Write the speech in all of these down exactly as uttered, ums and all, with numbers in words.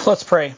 Let's pray.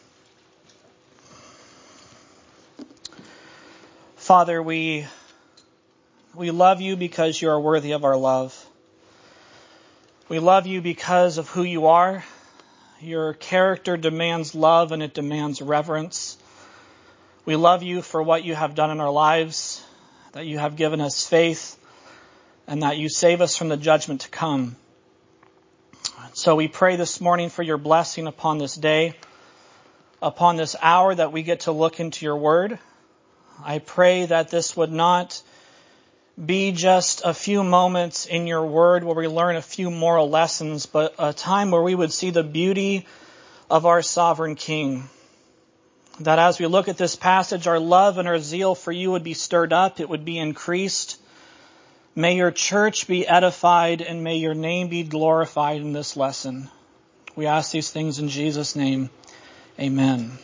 Father, we we love you because you are worthy of our love. We love you because of who you are. Your character demands love and it demands reverence. We love you for what you have done in our lives, that you have given us faith, and that you save us from the judgment to come. So we pray this morning for your blessing upon this day, upon this hour that we get to look into your word. I pray that this would not be just a few moments in your word where we learn a few moral lessons, but a time where we would see the beauty of our sovereign King. That as we look at this passage, our love and our zeal for you would be stirred up, it would be increased. May your church be edified and may your name be glorified in this lesson. We ask these things in Jesus' name. Amen.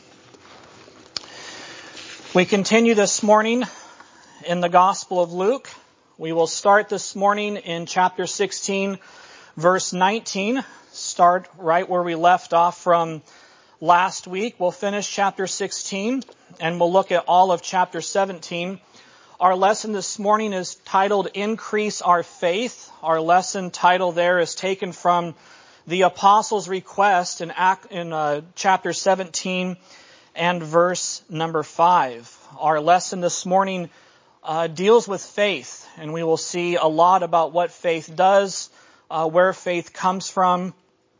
We continue this morning in the Gospel of Luke. We will start this morning in chapter sixteen, verse nineteen. Start right where we left off from last week. We'll finish chapter sixteen and we'll look at all of chapter seventeen. Our lesson this morning is titled Increase Our Faith. Our lesson title there is taken from the Apostles' request in, act, in uh, chapter seventeen and verse number five. Our lesson this morning uh, deals with faith, and we will see a lot about what faith does, uh, where faith comes from,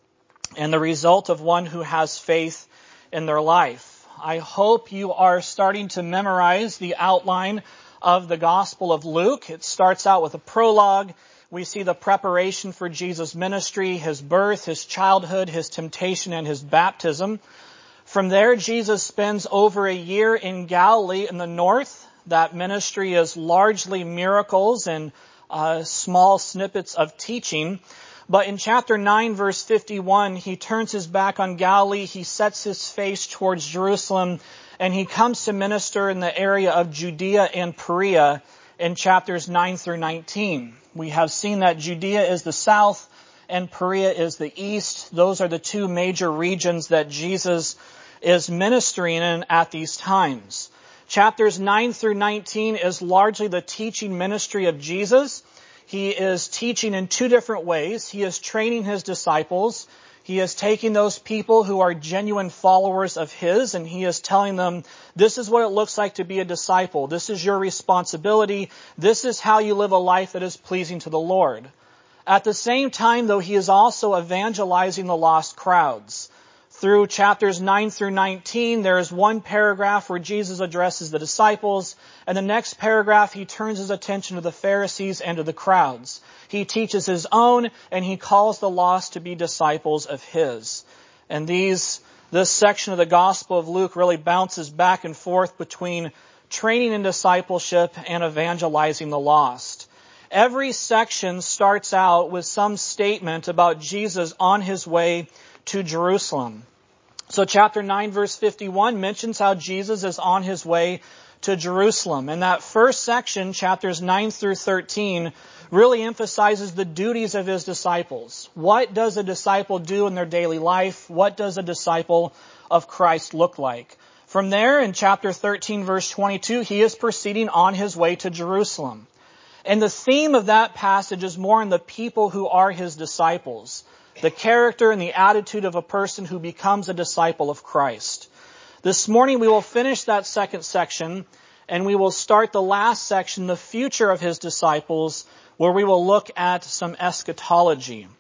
and the result of one who has faith in their life. I hope you are starting to memorize the outline of the Gospel of Luke. It starts out with a prologue. We see the preparation for Jesus' ministry, his birth, his childhood, his temptation, and his baptism. From there, Jesus spends over a year in Galilee in the north. That ministry is largely miracles and uh, small snippets of teaching. But in chapter nine, verse fifty-one, he turns his back on Galilee. He sets his face towards Jerusalem, and he comes to minister in the area of Judea and Perea in chapters nine through nineteen. We have seen that Judea is the south and Perea is the east. Those are the two major regions that Jesus is ministering in at these times. Chapters nine through nineteen is largely the teaching ministry of Jesus. He is teaching in two different ways. He is training his disciples. He is taking those people who are genuine followers of his, and he is telling them, this is what it looks like to be a disciple. This is your responsibility. This is how you live a life that is pleasing to the Lord. At the same time, though, he is also evangelizing the lost crowds. Through chapters nine through nineteen, there is one paragraph where Jesus addresses the disciples, and the next paragraph he turns his attention to the Pharisees and to the crowds. He teaches his own, and he calls the lost to be disciples of his. And these, this section of the Gospel of Luke really bounces back and forth between training in discipleship and evangelizing the lost. Every section starts out with some statement about Jesus on his way to Jerusalem. So chapter nine, verse fifty-one mentions how Jesus is on his way to Jerusalem. And that first section, chapters nine through thirteen, really emphasizes the duties of his disciples. What does a disciple do in their daily life? What does a disciple of Christ look like? From there, in chapter thirteen, verse twenty-two, he is proceeding on his way to Jerusalem. And the theme of that passage is more on the people who are his disciples, the character and the attitude of a person who becomes a disciple of Christ. This morning we will finish that second section, and we will start the last section, the future of his disciples, where we will look at some eschatology.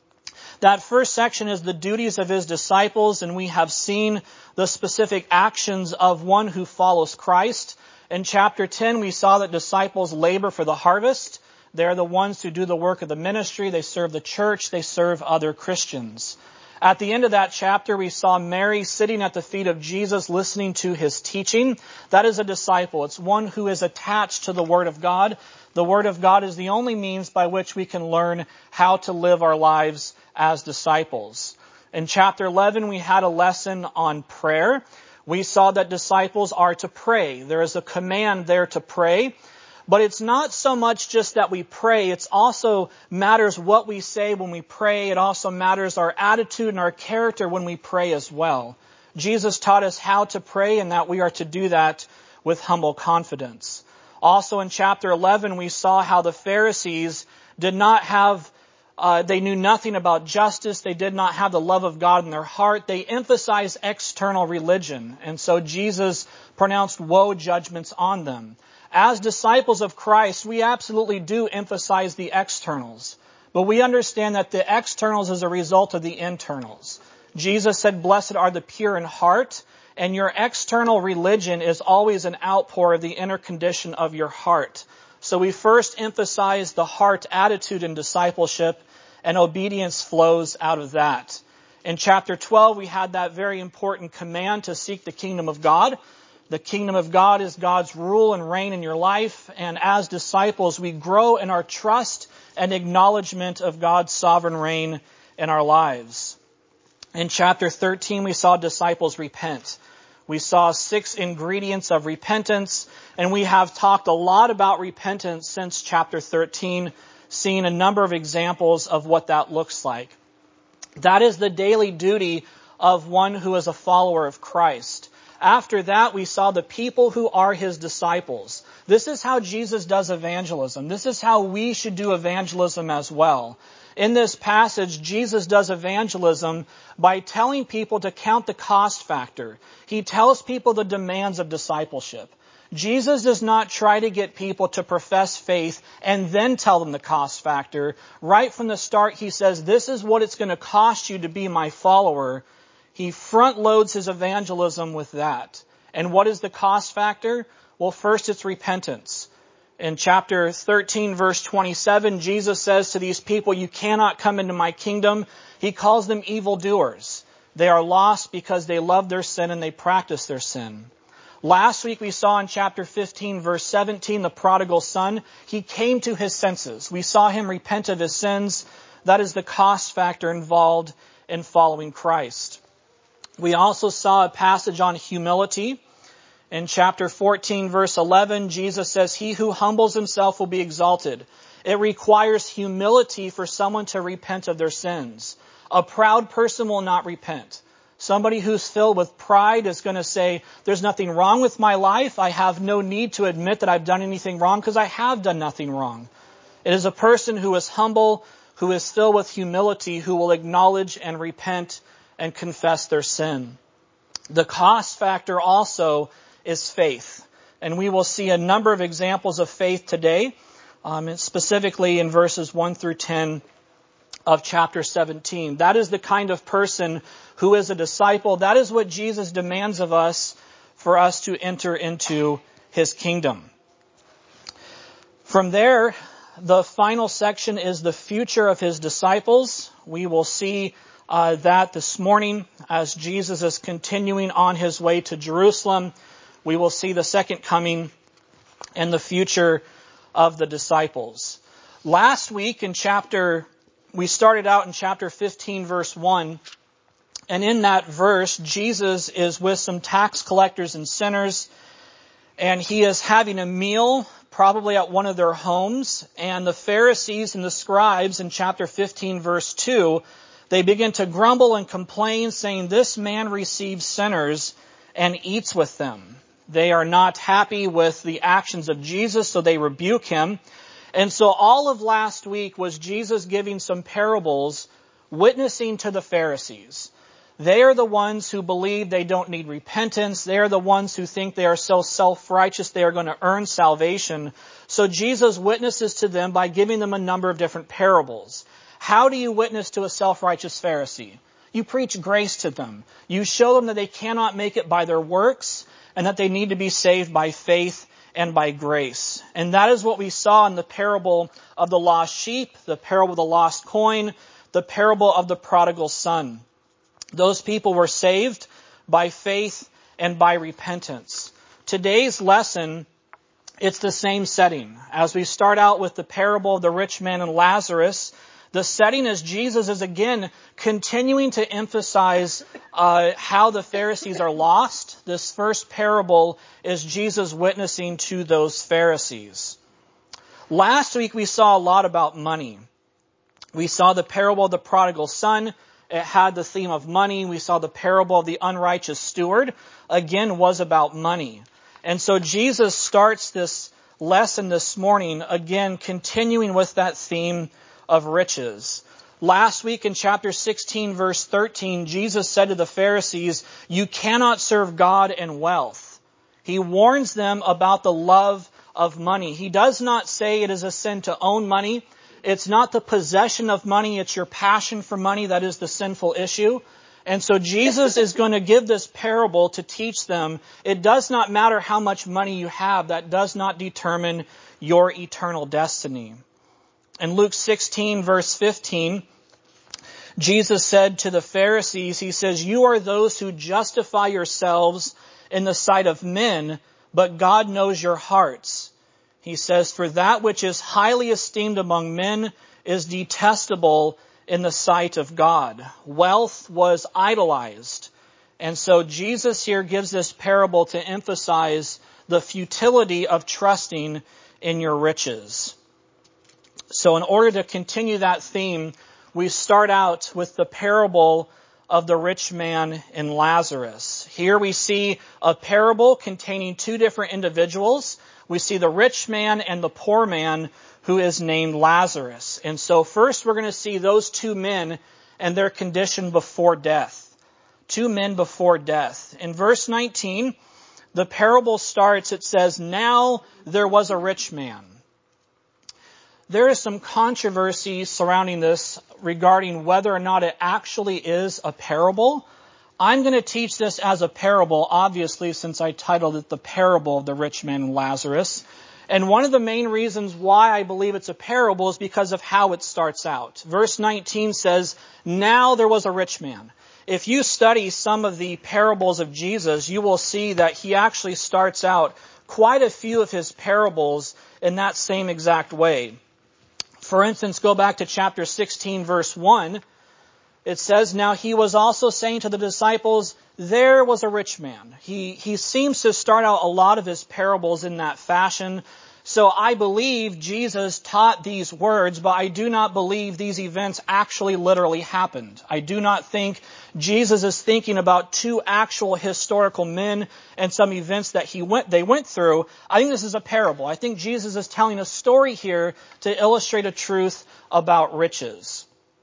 That first section is the duties of his disciples, and we have seen the specific actions of one who follows Christ. In chapter ten, we saw that disciples labor for the harvest. They're the ones who do the work of the ministry. They serve the church. They serve other Christians. At the end of that chapter, we saw Mary sitting at the feet of Jesus listening to his teaching. That is a disciple. It's one who is attached to the Word of God. The Word of God is the only means by which we can learn how to live our lives as disciples. In chapter eleven, we had a lesson on prayer. We saw that disciples are to pray. There is a command there to pray. But it's not so much just that we pray. It also matters what we say when we pray. It also matters our attitude and our character when we pray as well. Jesus taught us how to pray and that we are to do that with humble confidence. Also in chapter eleven, we saw how the Pharisees did not have, uh, they knew nothing about justice. They did not have the love of God in their heart. They emphasized external religion. And so Jesus pronounced woe judgments on them. As disciples of Christ, we absolutely do emphasize the externals. But we understand that the externals is a result of the internals. Jesus said, blessed are the pure in heart, and your external religion is always an outpour of the inner condition of your heart. So we first emphasize the heart attitude in discipleship, and obedience flows out of that. In chapter twelve, we had that very important command to seek the kingdom of God. The kingdom of God is God's rule and reign in your life, and as disciples, we grow in our trust and acknowledgement of God's sovereign reign in our lives. In chapter thirteen, we saw disciples repent. We saw six ingredients of repentance, and we have talked a lot about repentance since chapter thirteen, seeing a number of examples of what that looks like. That is the daily duty of one who is a follower of Christ. After that, we saw the people who are his disciples. This is how Jesus does evangelism. This is how we should do evangelism as well. In this passage, Jesus does evangelism by telling people to count the cost factor. He tells people the demands of discipleship. Jesus does not try to get people to profess faith and then tell them the cost factor. Right from the start, he says, this is what it's going to cost you to be my follower. He front loads his evangelism with that. And what is the cost factor? Well, first it's repentance. In chapter thirteen, verse twenty-seven, Jesus says to these people, you cannot come into my kingdom. He calls them evildoers. They are lost because they love their sin and they practice their sin. Last week we saw in chapter fifteen, verse seventeen, the prodigal son. He came to his senses. We saw him repent of his sins. That is the cost factor involved in following Christ. We also saw a passage on humility. In chapter fourteen, verse eleven, Jesus says, he who humbles himself will be exalted. It requires humility for someone to repent of their sins. A proud person will not repent. Somebody who's filled with pride is going to say, there's nothing wrong with my life. I have no need to admit that I've done anything wrong because I have done nothing wrong. It is a person who is humble, who is filled with humility, who will acknowledge and repent and confess their sin. The cost factor also is faith. And we will see a number of examples of faith today, um, specifically in verses one through ten of chapter seventeen. That is the kind of person who is a disciple. That is what Jesus demands of us for us to enter into his kingdom. From there, the final section is the future of his disciples. We will see uh, that this morning as Jesus is continuing on his way to Jerusalem. We will see the second coming and the future of the disciples. Last week in chapter, we started out in chapter fifteen, verse one. And in that verse, Jesus is with some tax collectors and sinners. And he is having a meal, probably at one of their homes. And the Pharisees and the scribes in chapter fifteen, verse two, they begin to grumble and complain, saying, this man receives sinners and eats with them. They are not happy with the actions of Jesus, so they rebuke him. And so all of last week was Jesus giving some parables, witnessing to the Pharisees. They are the ones who believe they don't need repentance. They are the ones who think they are so self-righteous they are going to earn salvation. So Jesus witnesses to them by giving them a number of different parables. How do you witness to a self-righteous Pharisee? You preach grace to them. You show them that they cannot make it by their works, and that they need to be saved by faith and by grace. And that is what we saw in the parable of the lost sheep, the parable of the lost coin, the parable of the prodigal son. Those people were saved by faith and by repentance. Today's lesson, it's the same setting. As we start out with the parable of the rich man and Lazarus, the setting is Jesus is again continuing to emphasize uh, how the Pharisees are lost. This first parable is Jesus witnessing to those Pharisees. Last week we saw a lot about money. We saw the parable of the prodigal son. It had the theme of money. We saw the parable of the unrighteous steward. Again, was about money. And so Jesus starts this lesson this morning, again, continuing with that theme of riches. Last week in chapter sixteen, verse thirteen, Jesus said to the Pharisees, "You cannot serve God and wealth." He warns them about the love of money. He does not say it is a sin to own money. It's not the possession of money. It's your passion for money that is the sinful issue. And so Jesus is going to give this parable to teach them it does not matter how much money you have. That does not determine your eternal destiny. In Luke sixteen, verse fifteen, Jesus said to the Pharisees, he says, "You are those who justify yourselves in the sight of men, but God knows your hearts." He says, "For that which is highly esteemed among men is detestable in the sight of God." Wealth was idolized. And so Jesus here gives this parable to emphasize the futility of trusting in your riches. So in order to continue that theme, we start out with the parable of the rich man and Lazarus. Here we see a parable containing two different individuals. We see the rich man and the poor man who is named Lazarus. And so first we're going to see those two men and their condition before death. Two men before death. In verse nineteen, the parable starts, it says, "Now there was a rich man." There is some controversy surrounding this regarding whether or not it actually is a parable. I'm going to teach this as a parable, obviously, since I titled it The Parable of the Rich Man and Lazarus. And one of the main reasons why I believe it's a parable is because of how it starts out. Verse nineteen says, "Now there was a rich man." If you study some of the parables of Jesus, you will see that he actually starts out quite a few of his parables in that same exact way. For instance, go back to chapter sixteen, verse one. It says, "Now he was also saying to the disciples, there was a rich man." He, he seems to start out a lot of his parables in that fashion. So I believe Jesus taught these words, but I do not believe these events actually literally happened. I do not think Jesus is thinking about two actual historical men and some events that he went, they went through. I think this is a parable. I think Jesus is telling a story here to illustrate a truth about riches.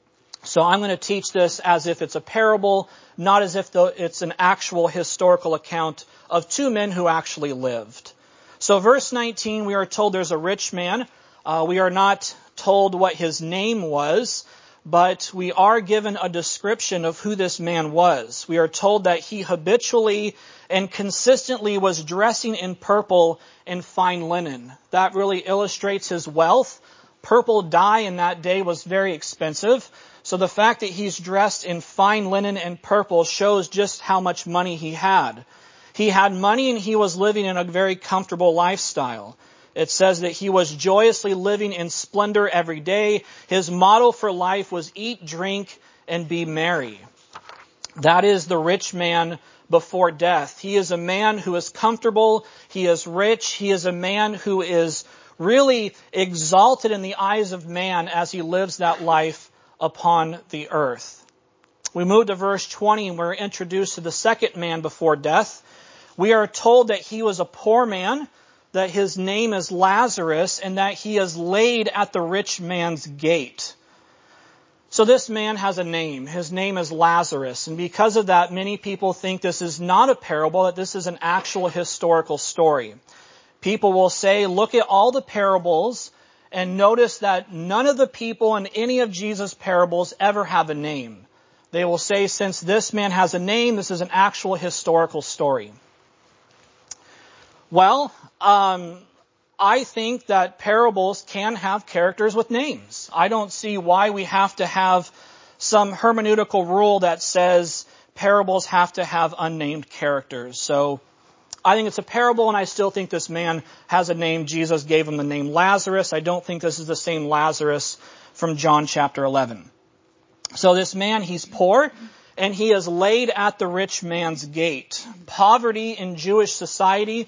So I'm going to teach this as if it's a parable, not as if it's an actual historical account of two men who actually lived. So verse nineteen, we are told there's a rich man. Uh, we are not told what his name was, but we are given a description of who this man was. We are told that he habitually and consistently was dressing in purple and fine linen. That really illustrates his wealth. Purple dye in that day was very expensive. So the fact that he's dressed in fine linen and purple shows just how much money he had. He had money and he was living in a very comfortable lifestyle. It says that he was joyously living in splendor every day. His motto for life was eat, drink, and be merry. That is the rich man before death. He is a man who is comfortable. He is rich. He is a man who is really exalted in the eyes of man as he lives that life upon the earth. We move to verse twenty and we're introduced to the second man before death. We are told that he was a poor man, that his name is Lazarus, and that he is laid at the rich man's gate. So this man has a name. His name is Lazarus. And because of that, many people think this is not a parable, that this is an actual historical story. People will say, look at all the parables and notice that none of the people in any of Jesus' parables ever have a name. They will say, since this man has a name, this is an actual historical story. Well, um, I think that parables can have characters with names. I don't see why we have to have some hermeneutical rule that says parables have to have unnamed characters. So I think it's a parable, and I still think this man has a name. Jesus gave him the name Lazarus. I don't think this is the same Lazarus from John chapter eleven. So this man, he's poor, and he is laid at the rich man's gate. Poverty in Jewish society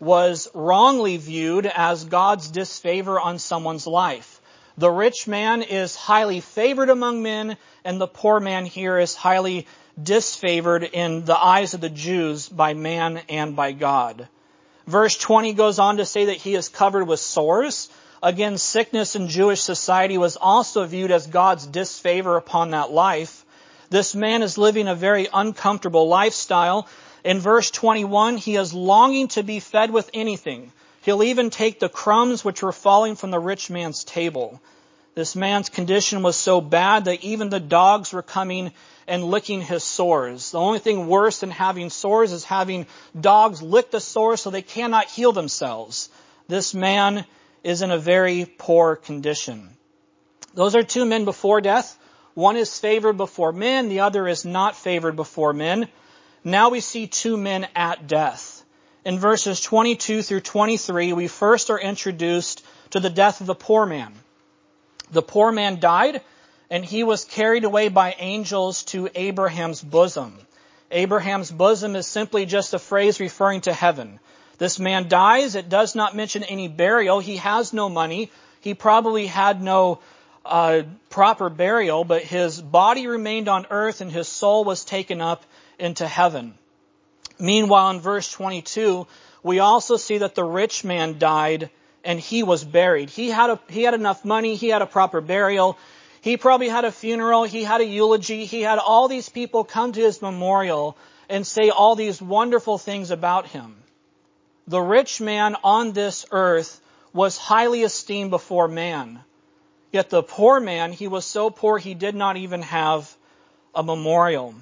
was wrongly viewed as God's disfavor on someone's life. The rich man is highly favored among men, and the poor man here is highly disfavored in the eyes of the Jews by man and by God. Verse twenty goes on to say that he is covered with sores. Again, sickness in Jewish society was also viewed as God's disfavor upon that life. This man is living a very uncomfortable lifestyle. In verse twenty-one, he is longing to be fed with anything. He'll even take the crumbs which were falling from the rich man's table. This man's condition was so bad that even the dogs were coming and licking his sores. The only thing worse than having sores is having dogs lick the sores so they cannot heal themselves. This man is in a very poor condition. Those are two men before death. One is favored before men, the other is not favored before men. Now we see two men at death. In verses twenty-two through twenty-three, we first are introduced to the death of the poor man. The poor man died, and he was carried away by angels to Abraham's bosom. Abraham's bosom is simply just a phrase referring to heaven. This man dies. It does not mention any burial. He has no money. He probably had no uh, proper burial, but his body remained on earth and his soul was taken up into heaven. Meanwhile, in verse twenty-two, we also see that the rich man died and he was buried. He had a, he had enough money. He had a proper burial. He probably had a funeral. He had a eulogy. He had all these people come to his memorial and say all these wonderful things about him. The rich man on this earth was highly esteemed before man. Yet the poor man, he was so poor he did not even have a memorial.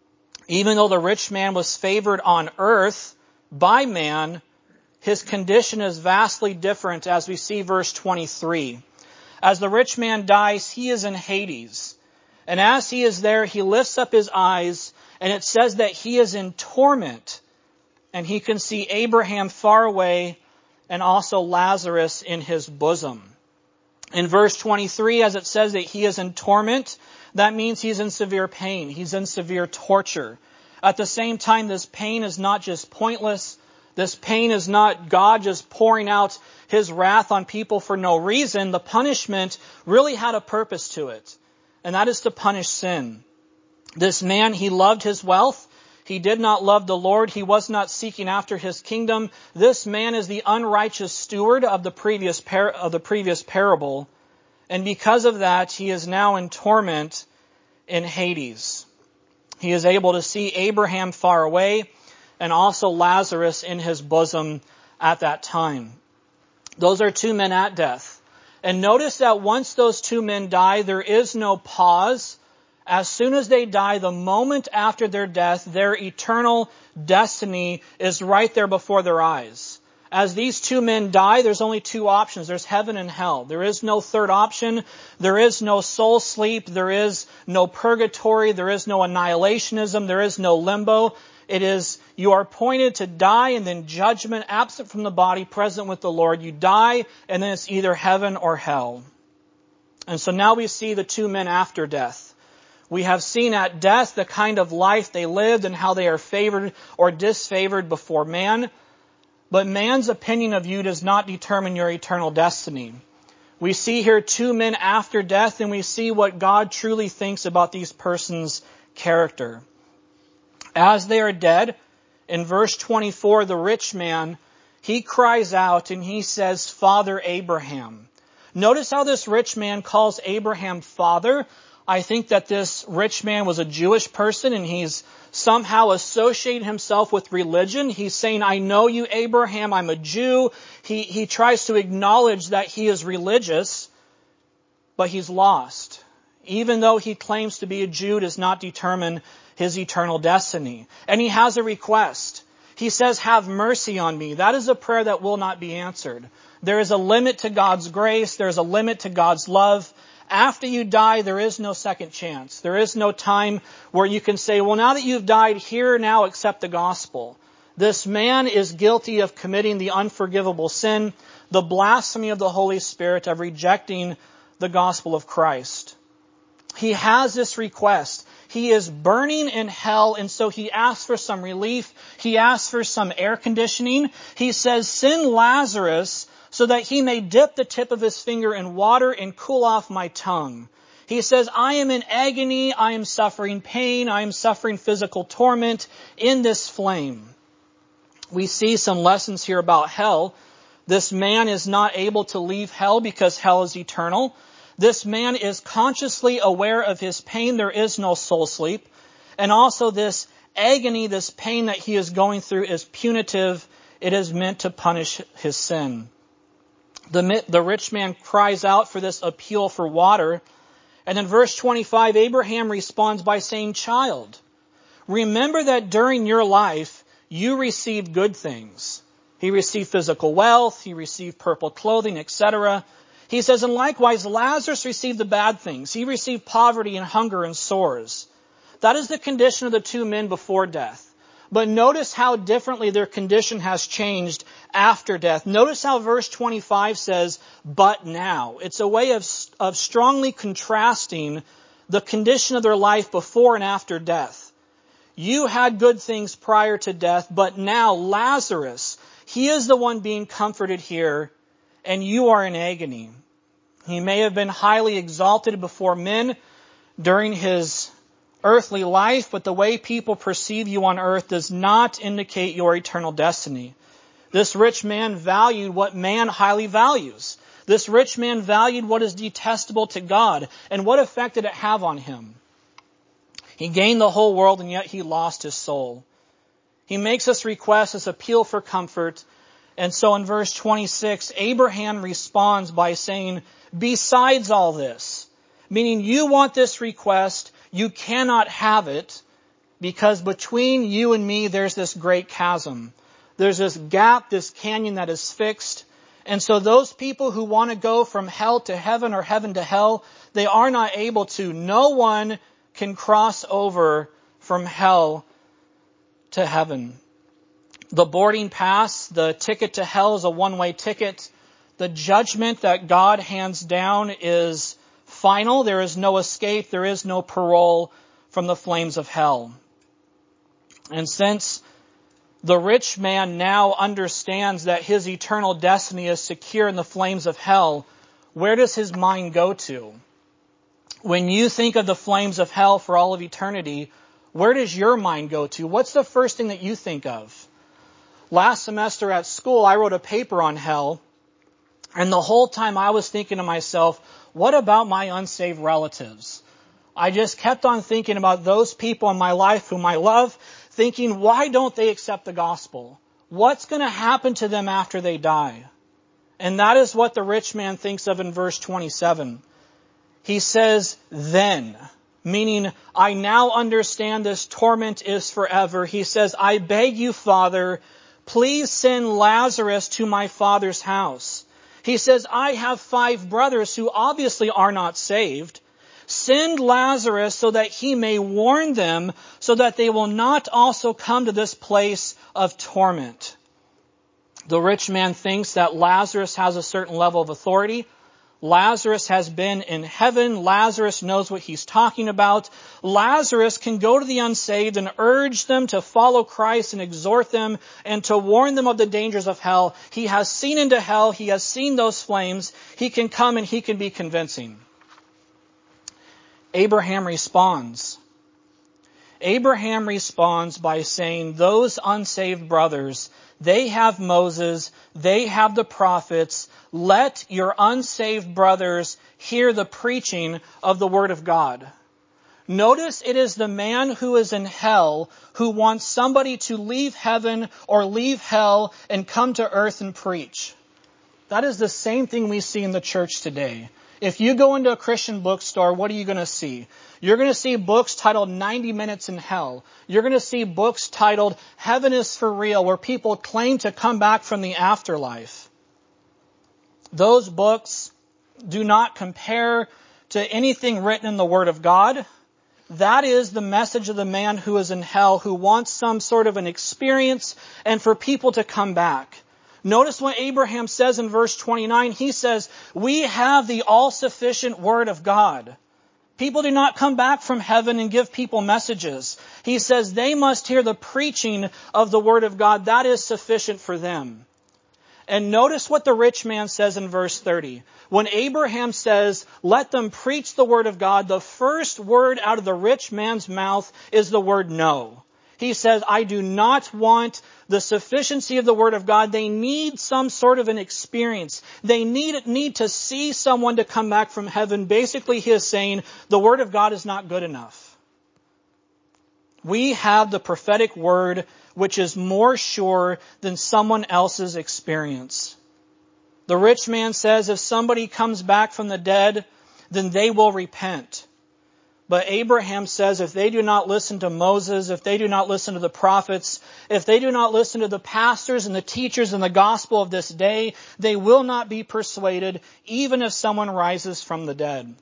Even though the rich man was favored on earth by man, his condition is vastly different as we see verse twenty-three. As the rich man dies, he is in Hades. And as he is there, he lifts up his eyes, and it says that he is in torment. And he can see Abraham far away and also Lazarus in his bosom. In verse twenty-three, as it says that he is in torment, that means he's in severe pain. He's in severe torture. At the same time, this pain is not just pointless. This pain is not God just pouring out his wrath on people for no reason. The punishment really had a purpose to it, and that is to punish sin. This man, he loved his wealth. He did not love the Lord. He was not seeking after his kingdom. This man is the unrighteous steward of the previous par- of the previous parable. And because of that, he is now in torment in Hades. He is able to see Abraham far away and also Lazarus in his bosom at that time. Those are two men at death. And notice that once those two men die, there is no pause. As soon as they die, the moment after their death, their eternal destiny is right there before their eyes. As these two men die, there's only two options. There's heaven and hell. There is no third option. There is no soul sleep. There is no purgatory. There is no annihilationism. There is no limbo. It is, you are appointed to die and then judgment, absent from the body, present with the Lord. You die and then it's either heaven or hell. And so now we see the two men after death. We have seen at death the kind of life they lived and how they are favored or disfavored before man. But man's opinion of you does not determine your eternal destiny. We see here two men after death, and we see what God truly thinks about these persons' character. As they are dead, in verse twenty-four, the rich man, he cries out and he says, Father Abraham. Notice how this rich man calls Abraham father. I think that this rich man was a Jewish person and he's somehow associated himself with religion. He's saying, I know you, Abraham, I'm a Jew. He, he tries to acknowledge that he is religious, but he's lost. Even though he claims to be a Jew, does not determine his eternal destiny. And he has a request. He says, have mercy on me. That is a prayer that will not be answered. There is a limit to God's grace. There is a limit to God's love. After you die, there is no second chance. There is no time where you can say, well, now that you've died, here now accept the gospel. This man is guilty of committing the unforgivable sin, the blasphemy of the Holy Spirit, of rejecting the gospel of Christ. He has this request. He is burning in hell, and so he asks for some relief. He asks for some air conditioning. He says, send Lazarus so that he may dip the tip of his finger in water and cool off my tongue. He says, I am in agony, I am suffering pain, I am suffering physical torment in this flame. We see some lessons here about hell. This man is not able to leave hell because hell is eternal. This man is consciously aware of his pain. There is no soul sleep. And also this agony, this pain that he is going through is punitive. It is meant to punish his sin. The, the rich man cries out for this appeal for water. And in verse twenty-five, Abraham responds by saying, child, remember that during your life, you received good things. He received physical wealth. He received purple clothing, et cetera. He says, and likewise, Lazarus received the bad things. He received poverty and hunger and sores. That is the condition of the two men before death. But notice how differently their condition has changed after death. Notice how verse twenty-five says, but now. It's a way of, of strongly contrasting the condition of their life before and after death. You had good things prior to death, but now Lazarus, he is the one being comforted here, and you are in agony. He may have been highly exalted before men during his earthly life, but the way people perceive you on earth does not indicate your eternal destiny. This rich man valued what man highly values. This rich man valued what is detestable to God. And what effect did it have on him? He gained the whole world, and yet he lost his soul. He makes this request, this appeal for comfort. And so in verse twenty-six, Abraham responds by saying, besides all this, meaning you want this request, you cannot have it, because between you and me, there's this great chasm. There's this gap, this canyon that is fixed. And so those people who want to go from hell to heaven or heaven to hell, they are not able to. No one can cross over from hell to heaven. The boarding pass, the ticket to hell, is a one-way ticket. The judgment that God hands down is final. There is no escape. There is no parole from the flames of hell. And since the rich man now understands that his eternal destiny is secure in the flames of hell, where does his mind go to? When you think of the flames of hell for all of eternity, where does your mind go to? What's the first thing that you think of? Last semester at school, I wrote a paper on hell, and the whole time I was thinking to myself, what about my unsaved relatives? I just kept on thinking about those people in my life whom I love, thinking, why don't they accept the gospel? What's going to happen to them after they die? And that is what the rich man thinks of in verse twenty-seven. He says, then, meaning, I now understand this torment is forever. He says, I beg you, Father, please send Lazarus to my father's house. He says, I have five brothers who obviously are not saved. Send Lazarus so that he may warn them, so that they will not also come to this place of torment. The rich man thinks that Lazarus has a certain level of authority. Lazarus has been in heaven. Lazarus knows what he's talking about. Lazarus can go to the unsaved and urge them to follow Christ and exhort them and to warn them of the dangers of hell. He has seen into hell. He has seen those flames. He can come and he can be convincing. Abraham responds. Abraham responds by saying, those unsaved brothers, they have Moses, they have the prophets. Let your unsaved brothers hear the preaching of the word of God. Notice it is the man who is in hell who wants somebody to leave heaven or leave hell and come to earth and preach. That is the same thing we see in the church today. If you go into a Christian bookstore, what are you going to see? You're going to see books titled ninety minutes in Hell. You're going to see books titled Heaven is for Real, where people claim to come back from the afterlife. Those books do not compare to anything written in the Word of God. That is the message of the man who is in hell, who wants some sort of an experience and for people to come back. Notice what Abraham says in verse twenty-nine. He says, we have the all-sufficient Word of God. People do not come back from heaven and give people messages. He says they must hear the preaching of the Word of God. That is sufficient for them. And notice what the rich man says in verse thirty. When Abraham says, let them preach the Word of God, the first word out of the rich man's mouth is the word no. He says, I do not want the sufficiency of the Word of God. They need some sort of an experience. They need, need to see someone to come back from heaven. Basically, he is saying the Word of God is not good enough. We have the prophetic word which is more sure than someone else's experience. The rich man says if somebody comes back from the dead, then they will repent. But Abraham says if they do not listen to Moses, if they do not listen to the prophets, if they do not listen to the pastors and the teachers in the gospel of this day, they will not be persuaded, even if someone rises from the dead.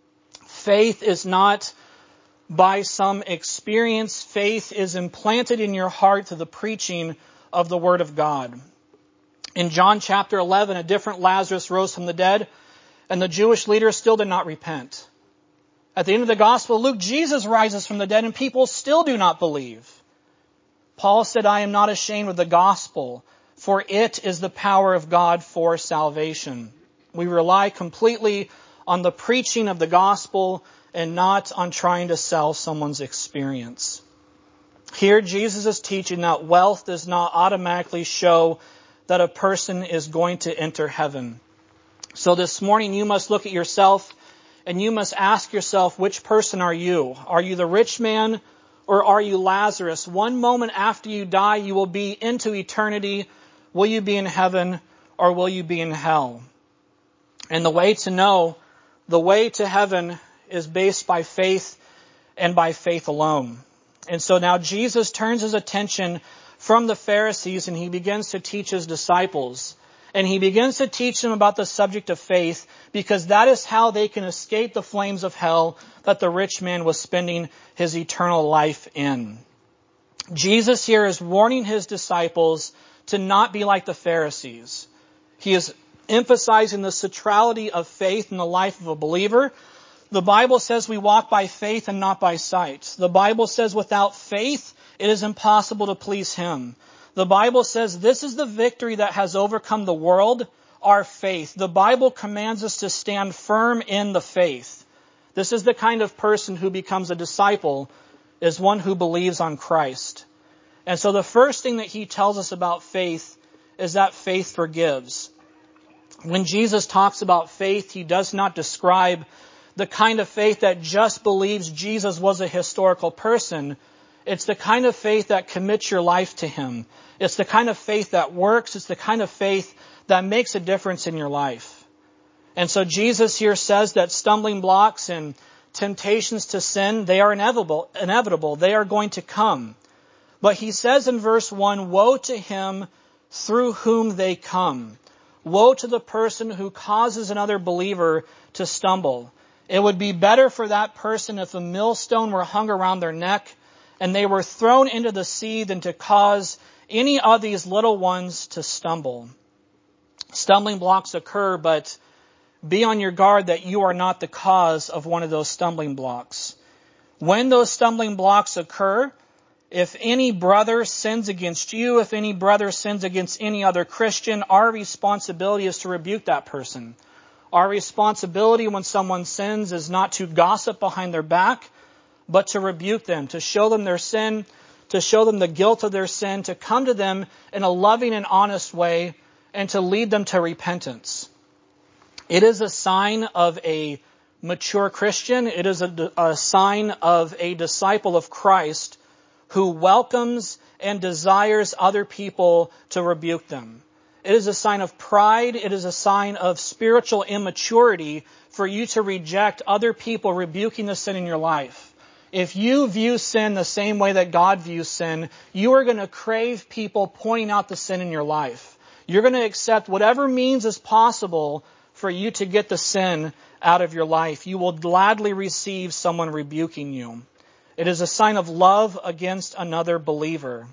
Faith is not by some experience. Faith is implanted in your heart through the preaching of the Word of God. In John chapter eleven, a different Lazarus rose from the dead, and the Jewish leaders still did not repent. At the end of the Gospel of Luke, Jesus rises from the dead, and people still do not believe. Paul said, I am not ashamed of the gospel, for it is the power of God for salvation. We rely completely on the preaching of the gospel and not on trying to sell someone's experience. Here, Jesus is teaching that wealth does not automatically show that a person is going to enter heaven. So this morning, you must look at yourself and you must ask yourself, which person are you? Are you the rich man or are you Lazarus? One moment after you die, you will be into eternity. Will you be in heaven or will you be in hell? And the way to know, the way to heaven is based by faith and by faith alone. And so now Jesus turns his attention from the Pharisees and he begins to teach his disciples. And he begins to teach them about the subject of faith because that is how they can escape the flames of hell that the rich man was spending his eternal life in. Jesus here is warning his disciples to not be like the Pharisees. He is emphasizing the centrality of faith in the life of a believer. The Bible says we walk by faith and not by sight. The Bible says without faith, it is impossible to please him. The Bible says this is the victory that has overcome the world, our faith. The Bible commands us to stand firm in the faith. This is the kind of person who becomes a disciple, is one who believes on Christ. And so the first thing that he tells us about faith is that faith forgives. When Jesus talks about faith, he does not describe the kind of faith that just believes Jesus was a historical person. It's the kind of faith that commits your life to him. It's the kind of faith that works. It's the kind of faith that makes a difference in your life. And so Jesus here says that stumbling blocks and temptations to sin, they are inevitable. inevitable. They are going to come. But he says in verse one, woe to him through whom they come. Woe to the person who causes another believer to stumble. It would be better for that person if a millstone were hung around their neck and they were thrown into the sea than to cause any of these little ones to stumble. Stumbling blocks occur, but be on your guard that you are not the cause of one of those stumbling blocks. When those stumbling blocks occur, if any brother sins against you, if any brother sins against any other Christian, our responsibility is to rebuke that person. Our responsibility when someone sins is not to gossip behind their back, but to rebuke them, to show them their sin, to show them the guilt of their sin, to come to them in a loving and honest way, and to lead them to repentance. It is a sign of a mature Christian. It is a, a sign of a disciple of Christ who welcomes and desires other people to rebuke them. It is a sign of pride. It is a sign of spiritual immaturity for you to reject other people rebuking the sin in your life. If you view sin the same way that God views sin, you are going to crave people pointing out the sin in your life. You're going to accept whatever means is possible for you to get the sin out of your life. You will gladly receive someone rebuking you. It is a sign of love against another believer.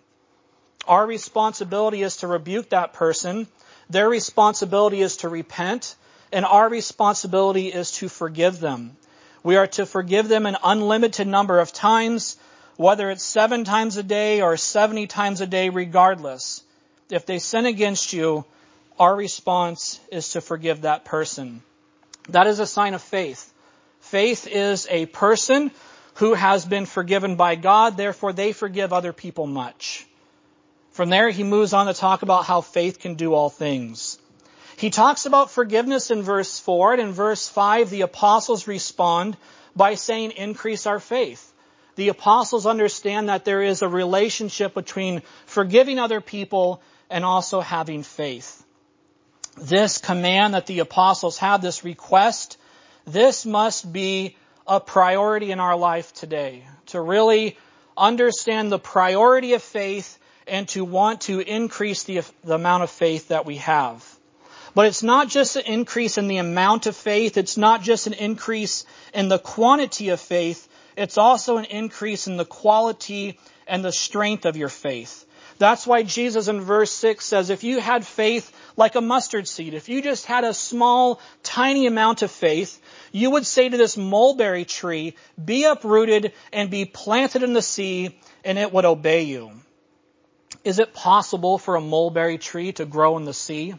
Our responsibility is to rebuke that person. Their responsibility is to repent. And our responsibility is to forgive them. We are to forgive them an unlimited number of times, whether it's seven times a day or seventy times a day, regardless. If they sin against you, our response is to forgive that person. That is a sign of faith. Faith is a person who has been forgiven by God, therefore they forgive other people much. From there, he moves on to talk about how faith can do all things. He talks about forgiveness in verse four, and in verse five, the apostles respond by saying, increase our faith. The apostles understand that there is a relationship between forgiving other people and also having faith. This command that the apostles have, this request, this must be a priority in our life today. To really understand the priority of faith and to want to increase the, the amount of faith that we have. But it's not just an increase in the amount of faith. It's not just an increase in the quantity of faith. It's also an increase in the quality and the strength of your faith. That's why Jesus in verse six says, if you had faith like a mustard seed, if you just had a small, tiny amount of faith, you would say to this mulberry tree, be uprooted and be planted in the sea, and it would obey you. Is it possible for a mulberry tree to grow in the sea?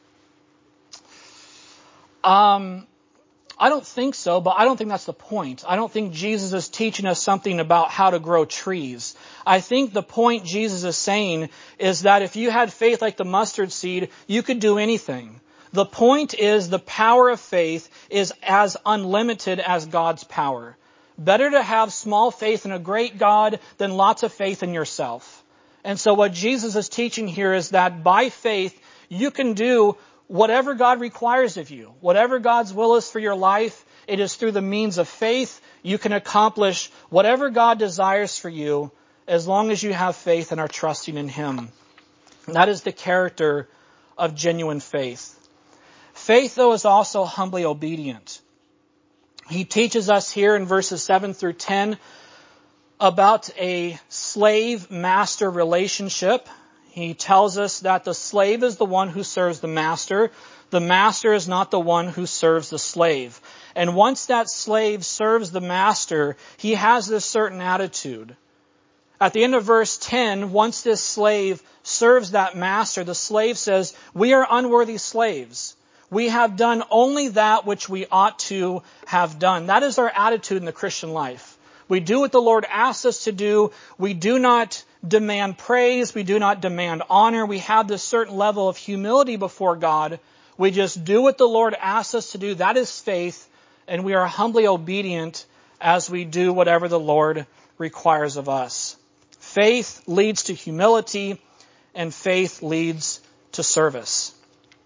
Um, I don't think so, but I don't think that's the point. I don't think Jesus is teaching us something about how to grow trees. I think the point Jesus is saying is that if you had faith like the mustard seed, you could do anything. The point is the power of faith is as unlimited as God's power. Better to have small faith in a great God than lots of faith in yourself. And so what Jesus is teaching here is that by faith, you can do whatever God requires of you. Whatever God's will is for your life, it is through the means of faith you can accomplish whatever God desires for you as long as you have faith and are trusting in Him. And that is the character of genuine faith. Faith, though, is also humbly obedient. He teaches us here in verses seven through ten about a slave-master relationship. He tells us that the slave is the one who serves the master. The master is not the one who serves the slave. And once that slave serves the master, he has this certain attitude. At the end of verse ten, once this slave serves that master, the slave says, we are unworthy slaves. We have done only that which we ought to have done. That is our attitude in the Christian life. We do what the Lord asks us to do. We do not demand praise. We do not demand honor. We have this certain level of humility before God. We just do what the Lord asks us to do. That is faith. And we are humbly obedient as we do whatever the Lord requires of us. Faith leads to humility, and faith leads to service.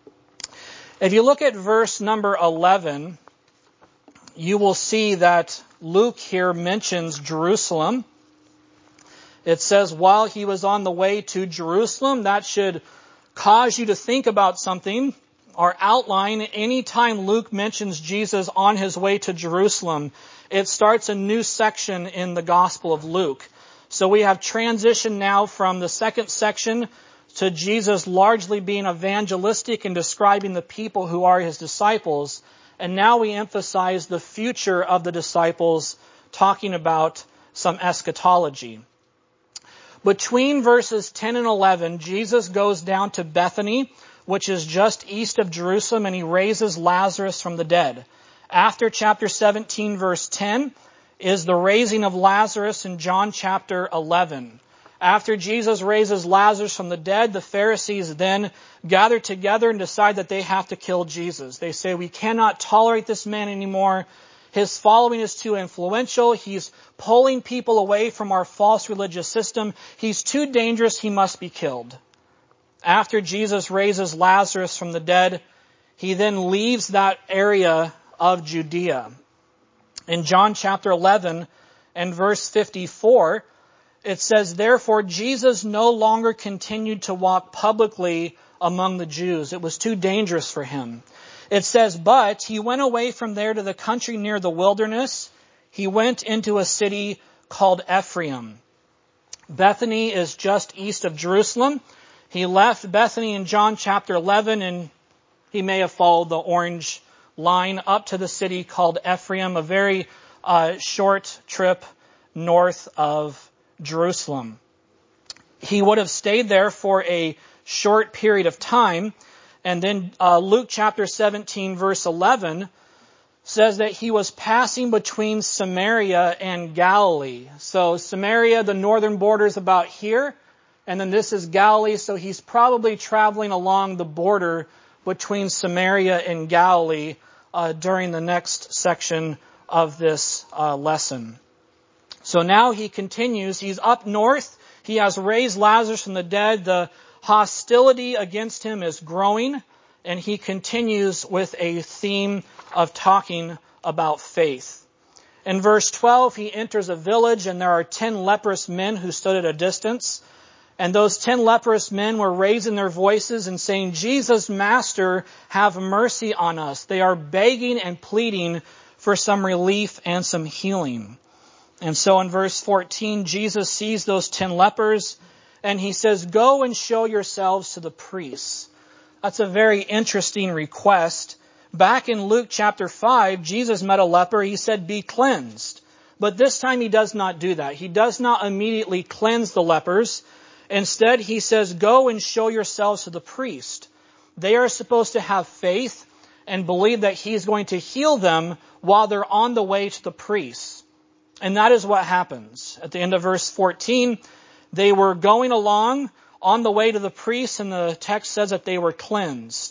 If you look at verse number eleven, you will see that Luke here mentions Jerusalem. It says, while he was on the way to Jerusalem, that should cause you to think about something. Our outline, anytime Luke mentions Jesus on his way to Jerusalem, it starts a new section in the Gospel of Luke. So we have transition now from the second section to Jesus largely being evangelistic and describing the people who are his disciples. And now we emphasize the future of the disciples, talking about some eschatology. Between verses ten and eleven, Jesus goes down to Bethany, which is just east of Jerusalem, and he raises Lazarus from the dead. After chapter seventeen, verse ten, is the raising of Lazarus in John chapter eleven. After Jesus raises Lazarus from the dead, the Pharisees then gather together and decide that they have to kill Jesus. They say, we cannot tolerate this man anymore. His following is too influential. He's pulling people away from our false religious system. He's too dangerous. He must be killed. After Jesus raises Lazarus from the dead, he then leaves that area of Judea. In John chapter eleven and verse fifty-four, it says, therefore, Jesus no longer continued to walk publicly among the Jews. It was too dangerous for him. It says, but he went away from there to the country near the wilderness. He went into a city called Ephraim. Bethany is just east of Jerusalem. He left Bethany in John chapter eleven, and he may have followed the orange line up to the city called Ephraim, a very uh, short trip north of Jerusalem. He would have stayed there for a short period of time. And then uh, Luke chapter seventeen, verse eleven, says that he was passing between Samaria and Galilee. So Samaria, the northern border, is about here. And then this is Galilee. So he's probably traveling along the border between Samaria and Galilee uh, during the next section of this uh, lesson. So now he continues. He's up north. He has raised Lazarus from the dead. The hostility against him is growing. And he continues with a theme of talking about faith. In verse twelve, he enters a village, and there are ten leprous men who stood at a distance. And those ten leprous men were raising their voices and saying, "Jesus, Master, have mercy on us." They are begging and pleading for some relief and some healing. And so in verse fourteen, Jesus sees those ten lepers, and he says, "Go and show yourselves to the priests." That's a very interesting request. Back in Luke chapter five, Jesus met a leper. He said, "Be cleansed." But this time he does not do that. He does not immediately cleanse the lepers. Instead, he says, "Go and show yourselves to the priest." They are supposed to have faith and believe that he's going to heal them while they're on the way to the priest. And that is what happens. At the end of verse fourteen, they were going along on the way to the priest, and the text says that they were cleansed.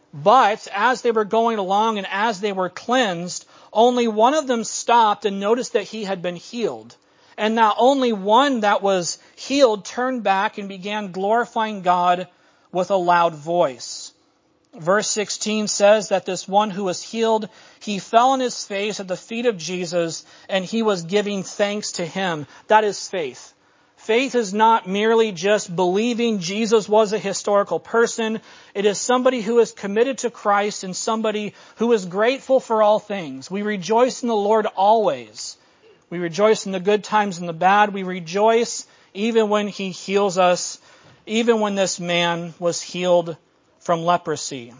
But as they were going along and as they were cleansed, only one of them stopped and noticed that he had been healed. And not only one that was healed turned back and began glorifying God with a loud voice. Verse sixteen says that this one who was healed, he fell on his face at the feet of Jesus, and he was giving thanks to him. That is faith. Faith is not merely just believing Jesus was a historical person. It is somebody who is committed to Christ and somebody who is grateful for all things. We rejoice in the Lord always. We rejoice in the good times and the bad. We rejoice even when he heals us, even when this man was healed from leprosy.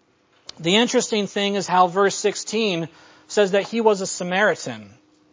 The interesting thing is how verse sixteen says that he was a Samaritan.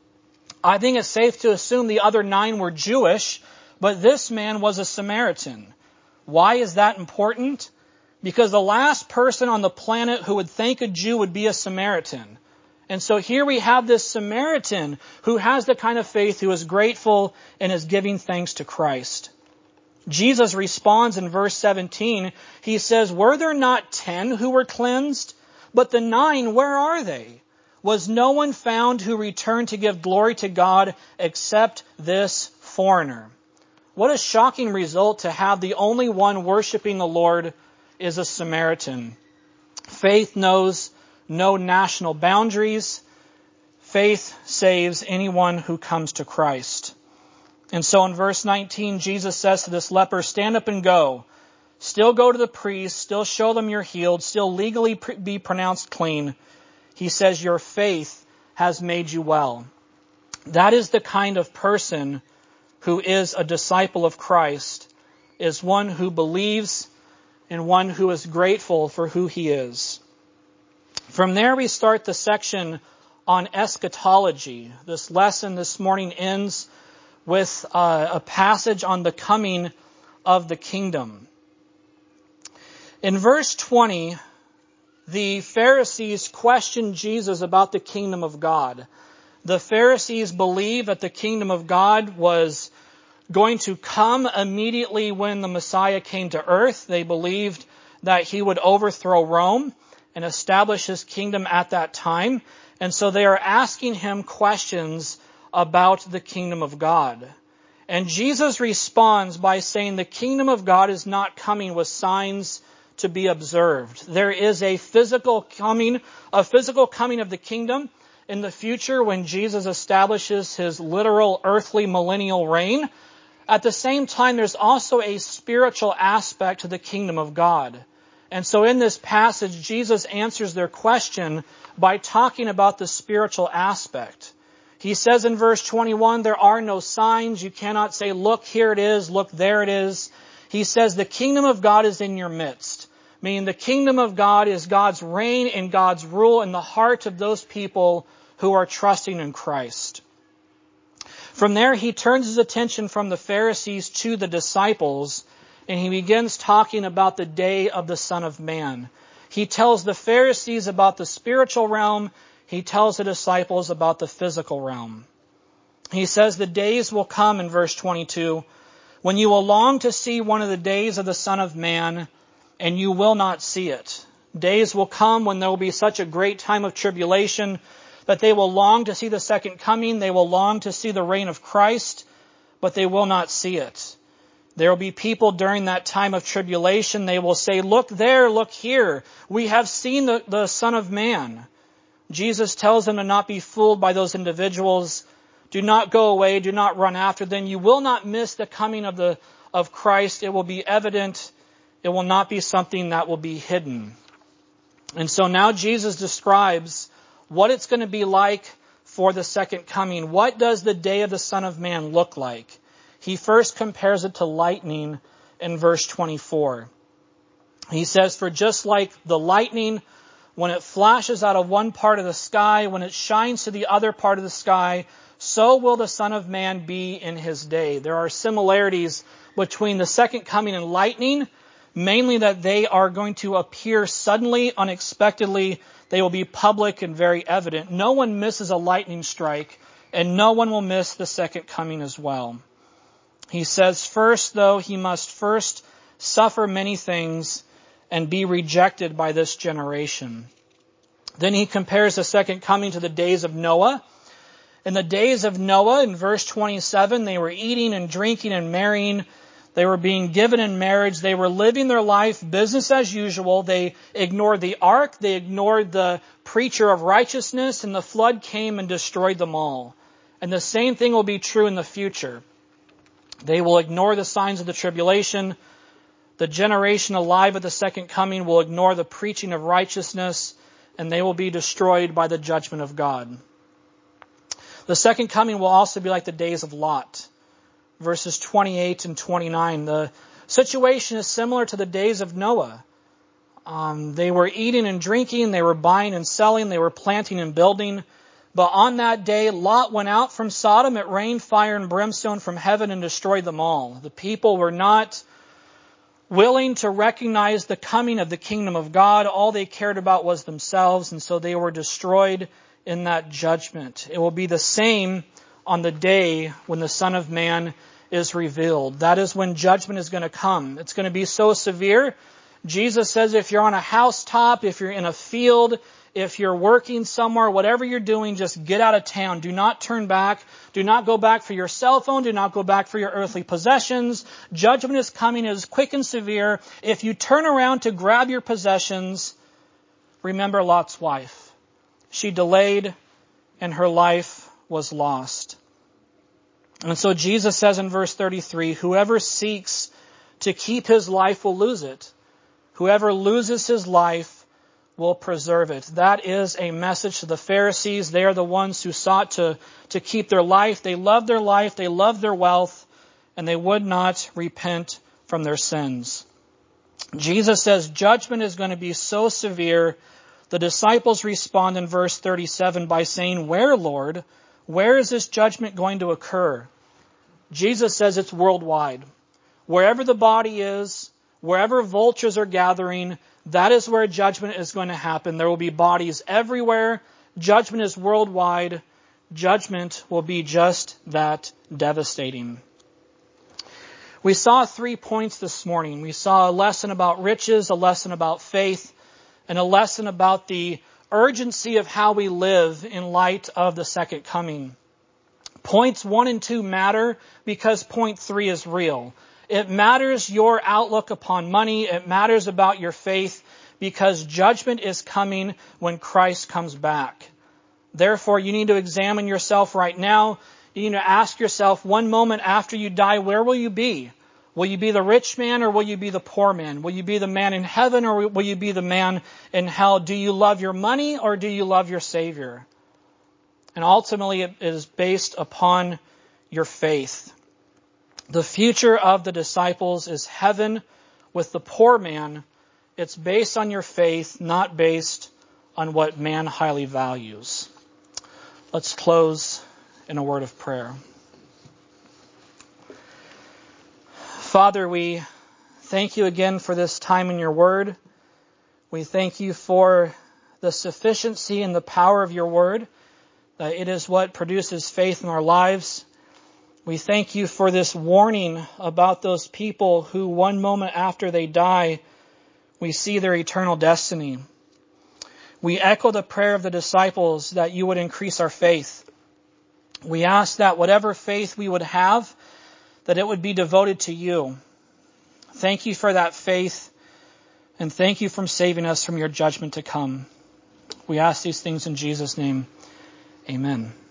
I think it's safe to assume the other nine were Jewish, but this man was a Samaritan. Why is that important? Because the last person on the planet who would think a Jew would be a Samaritan. And so here we have this Samaritan who has the kind of faith, who is grateful and is giving thanks to Christ. Jesus responds in verse seventeen. He says, "Were there not ten who were cleansed? But the nine, where are they? Was no one found who returned to give glory to God except this foreigner?" What a shocking result to have the only one worshiping the Lord is a Samaritan. Faith knows no national boundaries. Faith saves anyone who comes to Christ. And so in verse nineteen, Jesus says to this leper, "Stand up and go. Still go to the priest, still show them you're healed, still legally be pronounced clean." He says, "Your faith has made you well." That is the kind of person who is a disciple of Christ, is one who believes and one who is grateful for who he is. From there we start the section on eschatology. This lesson this morning ends with uh, a passage on the coming of the kingdom. In verse twenty, the Pharisees questioned Jesus about the kingdom of God. The Pharisees believed that the kingdom of God was going to come immediately when the Messiah came to earth. They believed that he would overthrow Rome and establish his kingdom at that time. And so they are asking him questions about the kingdom of God. And Jesus responds by saying the kingdom of God is not coming with signs to be observed. There is a physical coming, a physical coming of the kingdom in the future when Jesus establishes his literal earthly millennial reign. At the same time, there's also a spiritual aspect to the kingdom of God. And so in this passage, Jesus answers their question by talking about the spiritual aspect. He says in verse twenty-one, there are no signs. You cannot say, look, here it is, look, there it is. He says the kingdom of God is in your midst. Meaning the kingdom of God is God's reign and God's rule in the heart of those people who are trusting in Christ. From there, he turns his attention from the Pharisees to the disciples, and he begins talking about the day of the Son of Man. He tells the Pharisees about the spiritual realm. He tells the disciples about the physical realm. He says the days will come in verse twenty-two, when you will long to see one of the days of the Son of Man, and you will not see it. Days will come when there will be such a great time of tribulation that they will long to see the second coming. They will long to see the reign of Christ, but they will not see it. There will be people during that time of tribulation. They will say, look there, look here. We have seen the, the Son of Man. Jesus tells them to not be fooled by those individuals. Do not go away. Do not run after them. You will not miss the coming of the of Christ. It will be evident. It will not be something that will be hidden. And so now Jesus describes what it's going to be like for the second coming. What does the day of the Son of Man look like? He first compares it to lightning in verse twenty-four. He says, for just like the lightning, when it flashes out of one part of the sky, when it shines to the other part of the sky, so will the Son of Man be in his day. There are similarities between the second coming and lightning, mainly that they are going to appear suddenly, unexpectedly. They will be public and very evident. No one misses a lightning strike, and no one will miss the second coming as well. He says, first, though, he must first suffer many things and be rejected by this generation. Then he compares the second coming to the days of Noah. In the days of Noah, in verse twenty-seven, they were eating and drinking and marrying. They were being given in marriage. They were living their life business as usual. They ignored the ark. They ignored the preacher of righteousness, and the flood came and destroyed them all. And the same thing will be true in the future. They will ignore the signs of the tribulation. The generation alive at the second coming will ignore the preaching of righteousness, and they will be destroyed by the judgment of God. The second coming will also be like the days of Lot. Verses twenty-eight and twenty-nine. The situation is similar to the days of Noah. Um, they were eating and drinking. They were buying and selling. They were planting and building. But on that day, Lot went out from Sodom. It rained fire and brimstone from heaven and destroyed them all. The people were not willing to recognize the coming of the kingdom of God. All they cared about was themselves, and so they were destroyed in that judgment. It will be the same on the day when the Son of Man is revealed. That is when judgment is going to come. It's going to be so severe. Jesus says if you're on a housetop, if you're in a field, if you're working somewhere, whatever you're doing, just get out of town. Do not turn back. Do not go back for your cell phone. Do not go back for your earthly possessions. Judgment is coming. It is quick and severe. If you turn around to grab your possessions, remember Lot's wife. She delayed and her life was lost. And so Jesus says in verse thirty-three, whoever seeks to keep his life will lose it. Whoever loses his life will preserve it. That is a message to the Pharisees. They are the ones who sought to, to keep their life. They loved their life. They loved their wealth. And they would not repent from their sins. Jesus says judgment is going to be so severe. The disciples respond in verse thirty-seven by saying, where, Lord? Where is this judgment going to occur? Jesus says it's worldwide. Wherever the body is, wherever vultures are gathering, that is where judgment is going to happen. There will be bodies everywhere. Judgment is worldwide. Judgment will be just that devastating. We saw three points this morning. We saw a lesson about riches, a lesson about faith, and a lesson about the urgency of how we live in light of the second coming. Points one and two matter because point three is real. It matters your outlook upon money. It matters about your faith because judgment is coming when Christ comes back. Therefore, you need to examine yourself right now. You need to ask yourself one moment after you die, where will you be? Will you be the rich man or will you be the poor man? Will you be the man in heaven or will you be the man in hell? Do you love your money or do you love your Savior? And ultimately it is based upon your faith. The future of the disciples is heaven with the poor man. It's based on your faith, not based on what man highly values. Let's close in a word of prayer. Father, we thank you again for this time in your word. We thank you for the sufficiency and the power of your word, that it is what produces faith in our lives. We thank you for this warning about those people who one moment after they die, we see their eternal destiny. We echo the prayer of the disciples that you would increase our faith. We ask that whatever faith we would have, that it would be devoted to you. Thank you for that faith, and thank you for saving us from your judgment to come. We ask these things in Jesus' name. Amen.